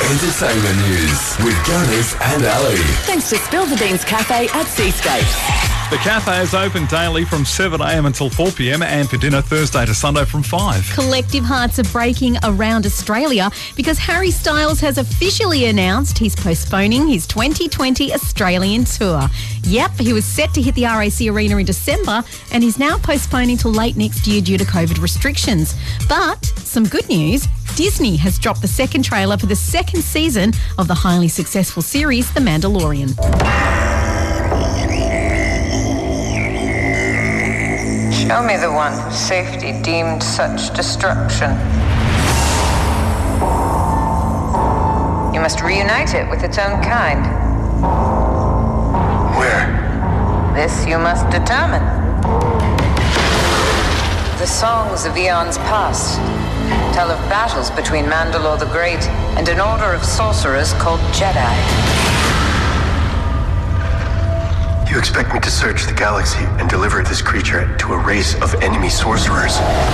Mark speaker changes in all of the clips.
Speaker 1: Entertainment news with Gunners and Ali.
Speaker 2: Thanks to Spill the Beans Cafe at Seascapes.
Speaker 3: The cafe is open daily from 7am until 4pm and for dinner Thursday to Sunday from 5.
Speaker 4: Collective hearts are breaking around Australia because Harry Styles has officially announced he's postponing his 2020 Australian tour. Yep, he was set to hit the RAC Arena in December and he's now postponing till late next year due to COVID restrictions. But some good news, Disney has dropped the second trailer for the second season of the highly successful series The Mandalorian.
Speaker 5: Show me the one whose safety deemed such destruction. You must reunite it with its own kind.
Speaker 1: Where?
Speaker 5: This you must determine. The songs of eons past tell of battles between Mandalore the Great and an order of sorcerers called Jedi.
Speaker 6: You expect me to search the galaxy and deliver this creature to a race of enemy sorcerers?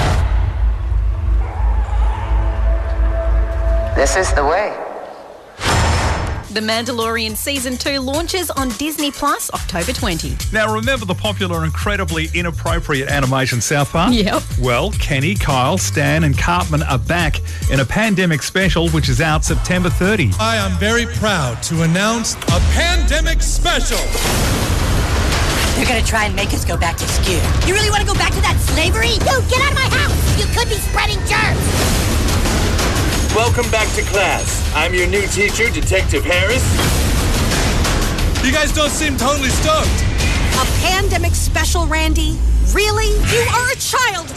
Speaker 5: This is the way.
Speaker 4: The Mandalorian Season 2 launches on Disney Plus October 20.
Speaker 3: Now remember the popular and incredibly inappropriate animation South Park?
Speaker 4: Yep.
Speaker 3: Well, Kenny, Kyle, Stan and Cartman are back in a pandemic special which is out September 30.
Speaker 7: I am very proud to announce a pandemic special.
Speaker 8: They're gonna try and make us go back to school. You really want to go back to that slavery? Yo, get out of my house! You could be spreading germs!
Speaker 9: Welcome back to class. I'm your new teacher, Detective Harris.
Speaker 7: You guys don't seem totally stoked.
Speaker 8: A pandemic special, Randy? Really? You are a child!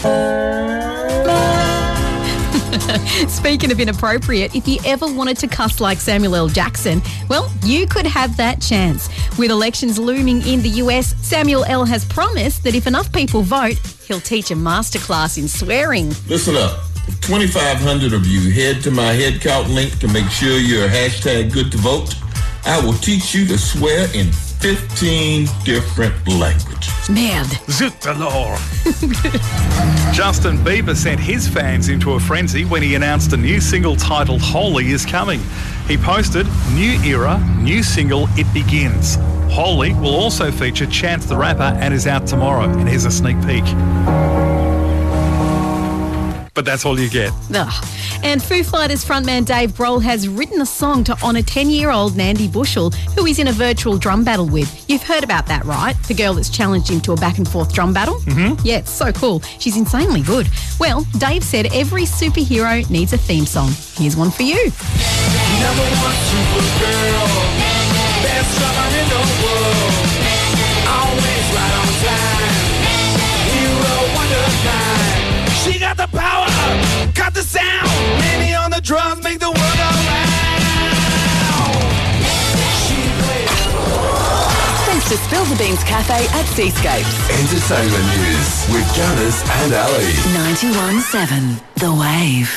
Speaker 4: Speaking of inappropriate, if you ever wanted to cuss like Samuel L. Jackson, well, you could have that chance. With elections looming in the US, Samuel L. has promised that if enough people vote, he'll teach a masterclass in swearing.
Speaker 10: Listen up. If 2,500 of you head to my head count link to make sure you're hashtag good to vote, I will teach you to swear in 15 different languages.
Speaker 4: Man.
Speaker 3: Zut the law. Justin Bieber sent his fans into a frenzy when he announced a new single titled Holy is coming. He posted, "New era, new single, it begins." Holy will also feature Chance the Rapper and is out tomorrow. And here's a sneak peek. But that's all you get.
Speaker 4: Ugh. And Foo Fighters frontman Dave Grohl has written a song to honour 10-year-old Nandi Bushell, who he's in a virtual drum battle with. You've heard about that, right? The girl that's challenged him to a back-and-forth drum battle? Mm-hmm. Yeah, it's so cool. She's insanely good. Well, Dave said every superhero needs a theme song. Here's one for you.
Speaker 11: Number one supergirl, best drummer in the world, always right on time, hero wonderkind. She got the power, got the sound, Mandy on the drums, make the world go round. She plays.
Speaker 2: Thanks to Spill the Beans Cafe at Seascapes.
Speaker 1: Entertainment news with Gunners and Ali.
Speaker 2: 91.7 The Wave.